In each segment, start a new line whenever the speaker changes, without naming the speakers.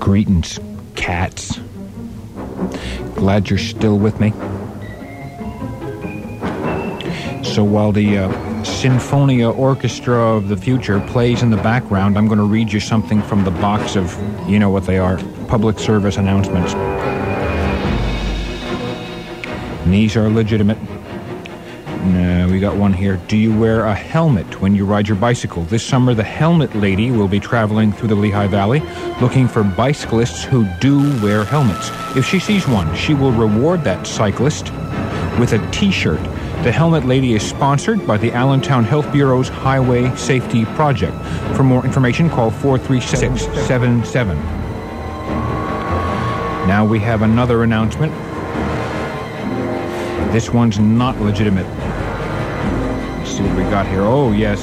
Greetings, cats. Glad you're still with me. So while the Sinfonia Orchestra of the Future plays in the background, I'm going to read you something from the box of, you know what they are, public service announcements. And these are legitimate. We got one here. Do you wear a helmet when you ride your bicycle? This summer, the Helmet Lady will be traveling through the Lehigh Valley looking for bicyclists who do wear helmets. If she sees one, she will reward that cyclist with a T-shirt. The Helmet Lady is sponsored by the Allentown Health Bureau's Highway Safety Project. For more information, call 43677. Now we have another announcement. This one's not legitimate. Let's see what we got here. Oh, yes.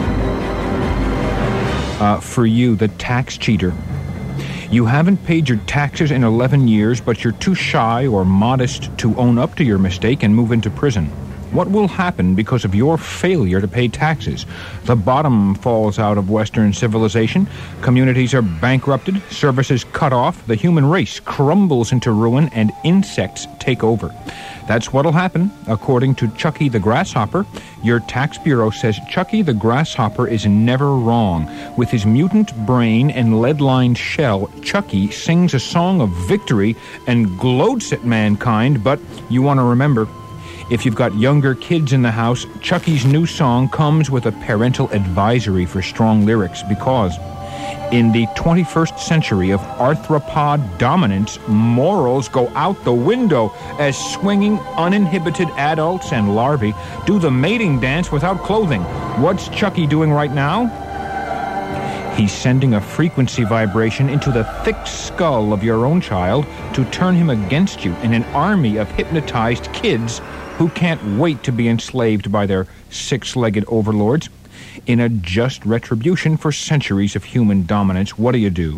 For you, the tax cheater. You haven't paid your taxes in 11 years, but you're too shy or modest to own up to your mistake and move into prison. What will happen because of your failure to pay taxes? The bottom falls out of Western civilization. Communities are bankrupted, services cut off, the human race crumbles into ruin, and insects take over. That's what'll happen, according to Chucky the Grasshopper. Your tax bureau says Chucky the Grasshopper is never wrong. With his mutant brain and lead-lined shell, Chucky sings a song of victory and gloats at mankind, but you want to remember, if you've got younger kids in the house, Chucky's new song comes with a parental advisory for strong lyrics because in the 21st century of arthropod dominance, morals go out the window as swinging, uninhibited adults and larvae do the mating dance without clothing. What's Chucky doing right now? He's sending a frequency vibration into the thick skull of your own child to turn him against you in an army of hypnotized kids who can't wait to be enslaved by their six-legged overlords. In a just retribution for centuries of human dominance, what do?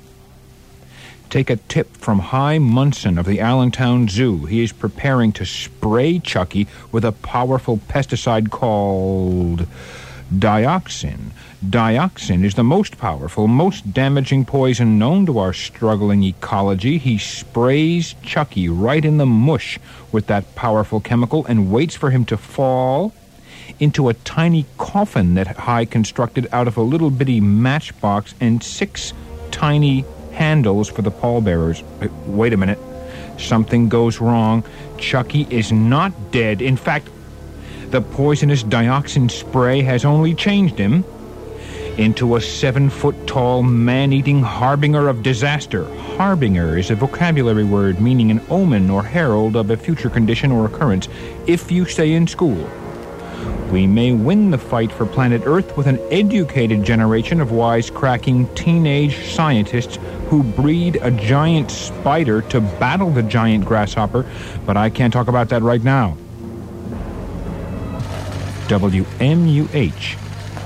Take a tip from Hy Munson of the Allentown Zoo. He is preparing to spray Chucky with a powerful pesticide called dioxin. Dioxin is the most powerful, most damaging poison known to our struggling ecology. He sprays Chucky right in the mush with that powerful chemical and waits for him to fall into a tiny coffin that Hy constructed out of a little bitty matchbox and 6 tiny handles for the pallbearers. Wait a minute. Something goes wrong. Chucky is not dead. In fact, the poisonous dioxin spray has only changed him into a 7-foot-tall, man-eating harbinger of disaster. Harbinger is a vocabulary word meaning an omen or herald of a future condition or occurrence if you stay in school. We may win the fight for planet Earth with an educated generation of wisecracking teenage scientists who breed a giant spider to battle the giant grasshopper, but I can't talk about that right now. WMUH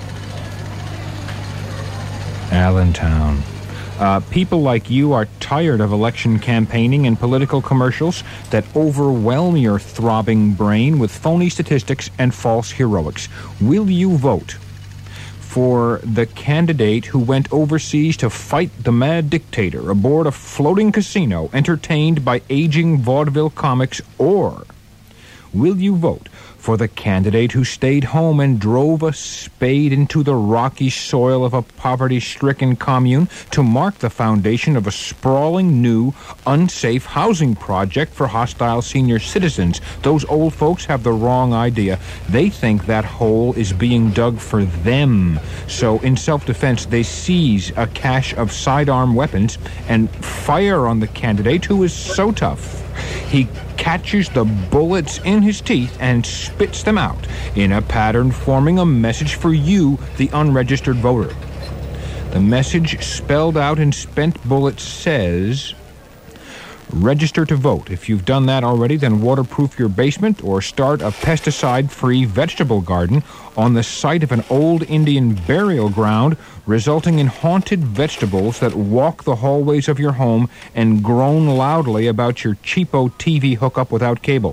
Allentown. People like you are tired of election campaigning and political commercials that overwhelm your throbbing brain with phony statistics and false heroics. Will you vote for the candidate who went overseas to fight the mad dictator aboard a floating casino entertained by aging vaudeville comics, or will you vote for the candidate who stayed home and drove a spade into the rocky soil of a poverty-stricken commune to mark the foundation of a sprawling, new, unsafe housing project for hostile senior citizens? Those old folks have the wrong idea. They think that hole is being dug for them. So, in self-defense, they seize a cache of sidearm weapons and fire on the candidate who is so tough he catches the bullets in his teeth and spits them out in a pattern forming a message for you, the unregistered voter. The message spelled out in spent bullets says, register to vote. If you've done that already, then waterproof your basement or start a pesticide-free vegetable garden on the site of an old Indian burial ground, resulting in haunted vegetables that walk the hallways of your home and groan loudly about your cheapo TV hookup without cable.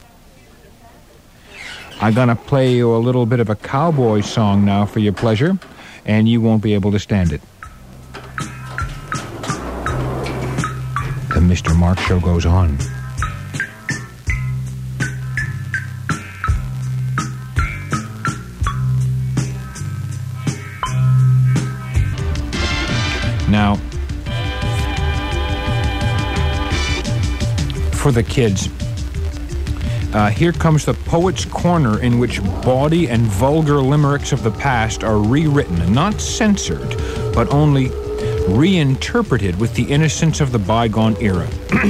I'm going to play you a little bit of a cowboy song now for your pleasure, and you won't be able to stand it. Mr. Mark Show goes on. Now, for the kids, here comes the Poet's Corner, in which bawdy and vulgar limericks of the past are rewritten, not censored, but only reinterpreted with the innocence of the bygone era.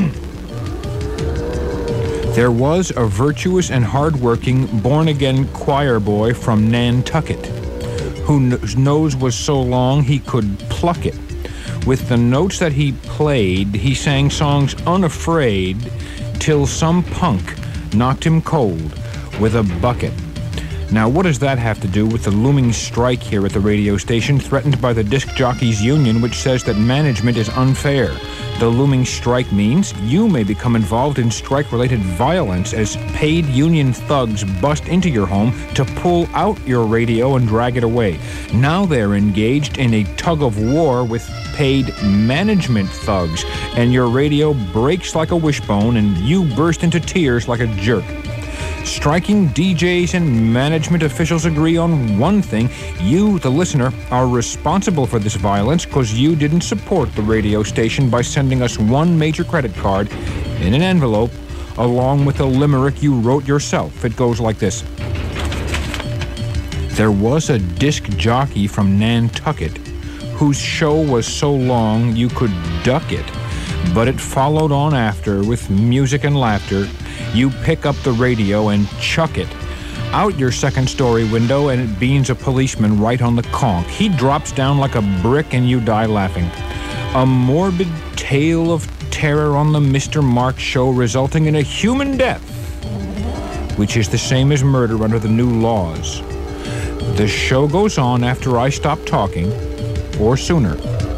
There was a virtuous and hard-working, born-again choir boy from Nantucket, whose nose was so long he could pluck it. With the notes that he played, he sang songs unafraid, till some punk knocked him cold with a bucket. Now, what does that have to do with the looming strike here at the radio station, threatened by the Disc Jockeys Union, which says that management is unfair? The looming strike means you may become involved in strike-related violence as paid union thugs bust into your home to pull out your radio and drag it away. Now they're engaged in a tug-of-war with paid management thugs, and your radio breaks like a wishbone and you burst into tears like a jerk. Striking DJs and management officials agree on one thing: you, the listener, are responsible for this violence because you didn't support the radio station by sending us one major credit card in an envelope along with a limerick you wrote yourself. It goes like this. There was a disc jockey from Nantucket whose show was so long you could duck it, but it followed on after with music and laughter. You pick up the radio and chuck it out your second-story window, and it beans a policeman right on the conch. He drops down like a brick and you die laughing. A morbid tale of terror on the Mr. Mark Show, resulting in a human death, which is the same as murder under the new laws. The show goes on after I stop talking, or sooner.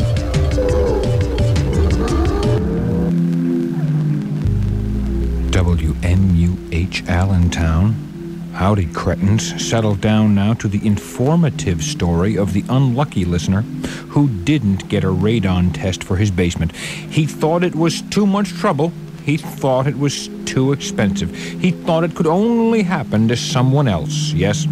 WMUH Allentown. Howdy, cretins. Settle down now to the informative story of the unlucky listener who didn't get a radon test for his basement. He thought it was too much trouble. He thought it was too expensive. He thought it could only happen to someone else. Yes.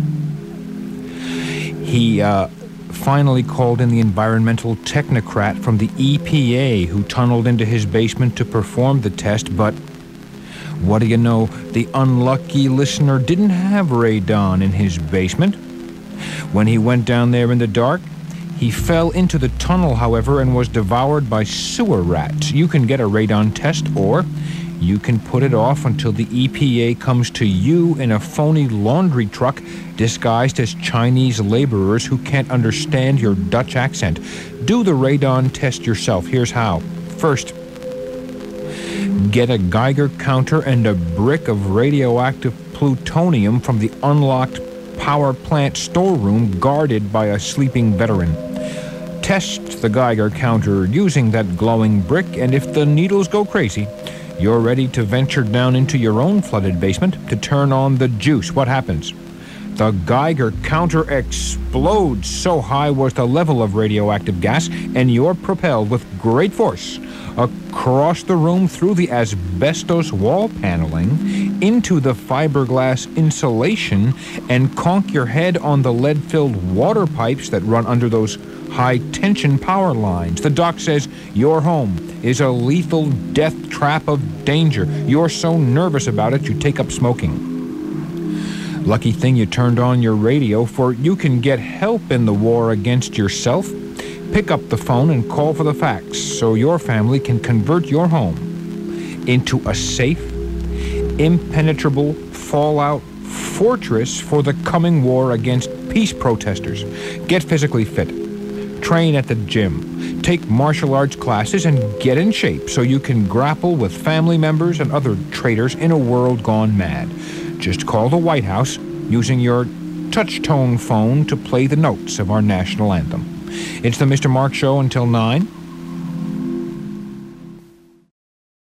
He finally called in the environmental technocrat from the EPA who tunneled into his basement to perform the test, but what do you know? The unlucky listener didn't have radon in his basement. When he went down there in the dark, he fell into the tunnel, however, and was devoured by sewer rats. You can get a radon test, or you can put it off until the EPA comes to you in a phony laundry truck disguised as Chinese laborers who can't understand your Dutch accent. Do the radon test yourself. Here's how. First, get a Geiger counter and a brick of radioactive plutonium from the unlocked power plant storeroom guarded by a sleeping veteran. Test the Geiger counter using that glowing brick, and if the needles go crazy, you're ready to venture down into your own flooded basement to turn on the juice. What happens? The Geiger counter explodes. So high was the level of radioactive gas, and you're propelled with great force across the room through the asbestos wall paneling into the fiberglass insulation and conk your head on the lead-filled water pipes that run under those high-tension power lines. The doc says your home is a lethal death trap of danger. You're so nervous about it, you take up smoking. Lucky thing you turned on your radio, for you can get help in the war against yourself. Pick up the phone and call for the facts so your family can convert your home into a safe, impenetrable fallout fortress for the coming war against peace protesters. Get physically fit. Train at the gym. Take martial arts classes and get in shape so you can grapple with family members and other traitors in a world gone mad. Just call the White House using your touch-tone phone to play the notes of our national anthem. It's the Mr. Mark Show until 9.